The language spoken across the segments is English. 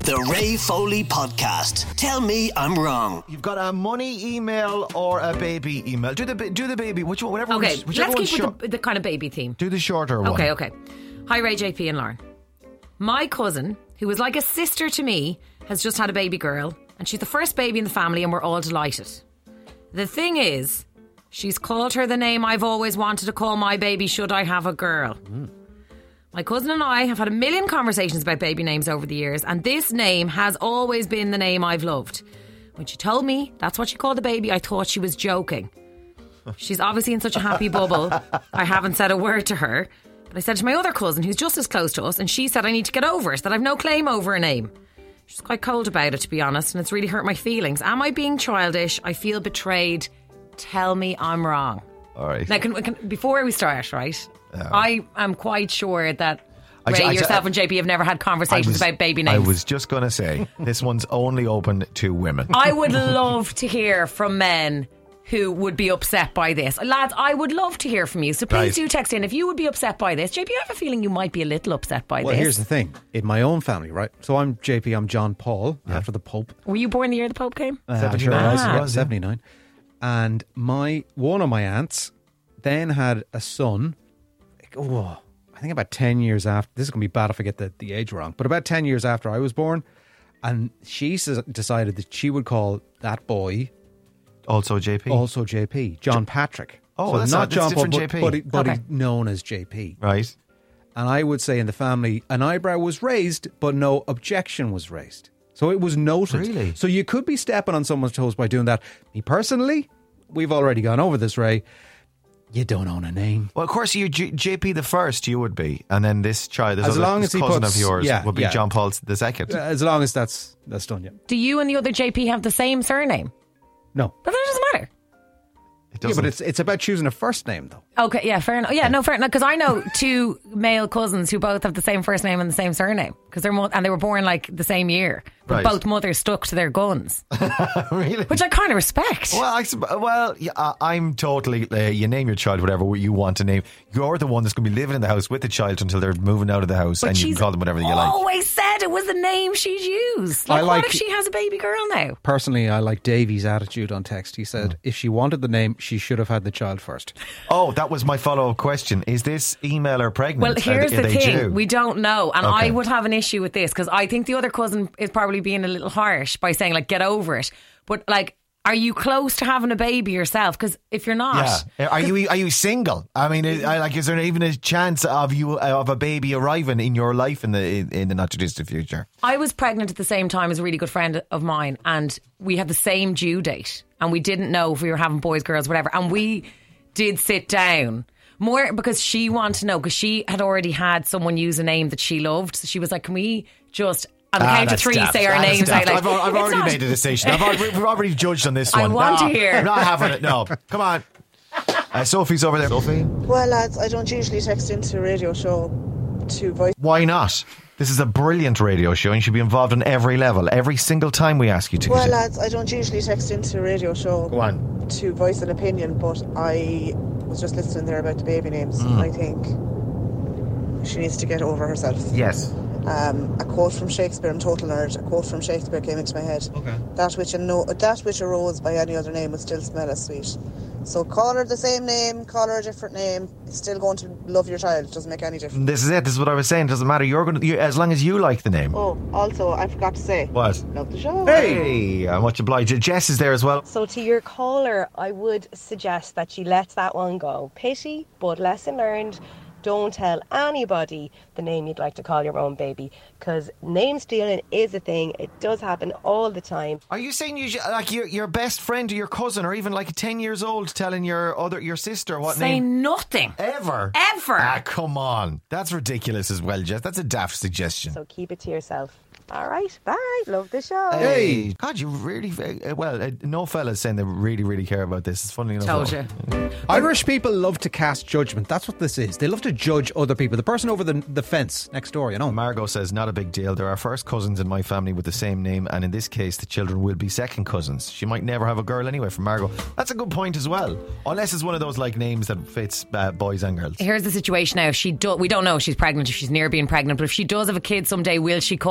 The Ray Foley Podcast. Tell me I'm wrong. You've got a money email or a baby email. Do the baby, which one, whatever. Okay, whichever let's keep with the kind of baby theme. Do the shorter one. Okay. Hi, Ray, JP and Lauren. My cousin, who was like a sister to me, has just had a baby girl, and she's the first baby in the family, and we're all delighted. The thing is, she's called her the name I've always wanted to call my baby should I have a girl. My cousin and I have had a million conversations about baby names over the years, and this name has always been the name I've loved. When she told me that's what she called the baby, I thought she was joking. She's obviously in such a happy bubble, I haven't said a word to her. But I said to my other cousin, who's just as close to us, and she said I need to get over it, that I've no claim over a name. She's quite cold about it, to be honest, and it's really hurt my feelings. Am I being childish? I feel betrayed. Tell me I'm wrong. All right. Now, before we start, right, I am quite sure that Ray, yourself and JP have never had conversations about baby names. I was just going to say, this one's only open to women. I would love to hear from men who would be upset by this. Lads, I would love to hear from you. So please do text in if you would be upset by this. JP, I have a feeling you might be a little upset by this. Well, here's the thing. In my own family, right? So I'm JP, I'm John Paul, after the Pope. Were you born the year the Pope came? 79. Sure was, 79. And one of my aunts then had a son, I think about 10 years after. This is going to be bad if I get the age wrong, but about 10 years after I was born. And she decided that she would call that boy Also JP. John Patrick. Oh, so that's not John Paul, JP. but he's known as JP. Right. And I would say in the family, an eyebrow was raised, but no objection was raised. So it was noted. Really? So you could be stepping on someone's toes by doing that. Me personally, we've already gone over this, Ray. You don't own a name. Well, of course, you JP the first, you would be, and then this child, this as long as cousin of yours, would be John Paul the second. As long as that's done, yeah. Do you and the other JP have the same surname? No, but that doesn't matter. It doesn't. Yeah, but it's about choosing a first name, though. Okay, yeah, fair enough. Yeah, no, fair enough. Because I know two male cousins who both have the same first name and the same surname. Because they were born like the same year. But both mothers stuck to their guns. Really? Which I kind of respect. Well, I'm totally. You name your child whatever you want to name. You're the one that's going to be living in the house with the child until they're moving out of the house, but and you can call them whatever you like. Always said it was the name she'd use. What if she has a baby girl now? Personally, I like Davey's attitude on text. He said if she wanted the name, she should have had the child first. Oh, that was my follow-up question. Is this emailer pregnant? Well, here's the thing. We don't know. And Okay. I would have an issue with this because I think the other cousin is probably being a little harsh by saying, like, get over it. But, like, are you close to having a baby yourself? Because if you're not... Yeah. Are you single? I mean, is there even a chance of a baby arriving in your life in the not-too-distant future? I was pregnant at the same time as a really good friend of mine, and we had the same due date. And we didn't know if we were having boys, girls, whatever. And we did sit down... More because she wanted to know, because she had already had someone use a name that she loved. So she was like, can we just, on the count of three, say our names out? Like, I've already made a decision. We've already judged on this one. I want to hear. I'm not having it. No. Come on. Sophie's over there. Sophie? Well, lads, I don't usually text into a radio show to voice. Why not? This is a brilliant radio show and you should be involved on every level. Every single time we ask you to. Well, lads, I don't usually text into a radio show to voice an opinion, but I was just listening there about the baby names. I think she needs to get over herself. Yes. A quote from Shakespeare, I'm total nerd. A quote from Shakespeare came into my head. Okay. That which arose by any other name would still smell as sweet. So call her the same name, call her a different name. It's still going to love your child. It doesn't make any difference. This is it. This is what I was saying. It doesn't matter. As long as you like the name. Oh, also, I forgot to say. What? Love the show. Hey, I'm much obliged. Jess is there as well. So to your caller, I would suggest that she lets that one go. Pity, but lesson learned. Don't tell anybody the name you'd like to call your own baby, because name stealing is a thing. It does happen all the time. Are you saying your best friend or your cousin or even like 10 years old telling your sister what Say name? nothing. Ever? Come on. That's ridiculous as well, Jess. That's a daft suggestion. So keep it to yourself. All right, bye. Love the show. Hey, God, you really no fellas saying they really, really care about this. It's funny enough. Told you. Irish people love to cast judgment. That's what this is. They love to judge other people. The person over the fence next door, you know. Margot says, not a big deal. There are first cousins in my family with the same name, and in this case, the children will be second cousins. She might never have a girl anyway, from Margot. That's a good point as well. Unless it's one of those like names that fits boys and girls. Here's the situation now. We don't know if she's pregnant, if she's near being pregnant, but if she does have a kid someday, will she call it the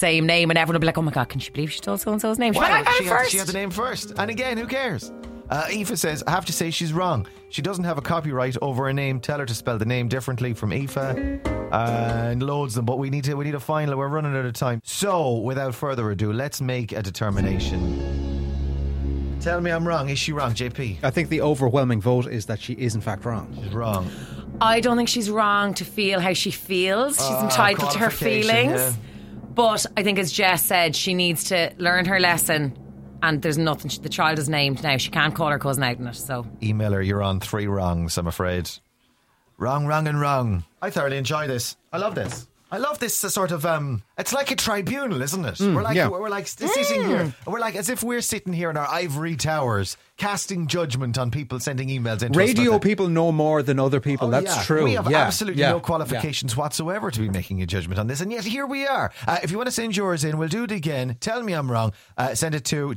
same name, and everyone will be like, oh my God, can she believe she told so-and-so's name? Wow, I got it first. she had the name first. And again, who cares? Aoife says, I have to say she's wrong. She doesn't have a copyright over a name. Tell her to spell the name differently from Aoife. And loads of them. But we need a final. We're running out of time. So, without further ado, let's make a determination. Tell me I'm wrong. Is she wrong, JP? I think the overwhelming vote is that she is in fact wrong. She's wrong. I don't think she's wrong to feel how she feels. She's entitled to her feelings. Yeah. But I think, as Jess said, she needs to learn her lesson. And there's nothing. The child is named now. She can't call her cousin out in it. So Email her. You're on 3 wrongs, I'm afraid. Wrong, wrong, and wrong. I thoroughly enjoy this. I love this. I love this sort of. It's like a tribunal, isn't it? We're like sitting here. We're like as if we're sitting here in our ivory towers, casting judgment on people sending emails in. Radio people know more than other people. That's true. We have absolutely no qualifications whatsoever to be making a judgment on this, and yet here we are. If you want to send yours in, we'll do it again. Tell me I'm wrong. Send it to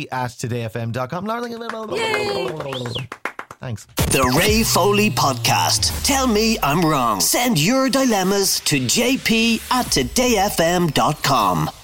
jp@todayfm.com. Thanks. The Ray Foley Podcast. Tell me I'm wrong. Send your dilemmas to jp@todayfm.com.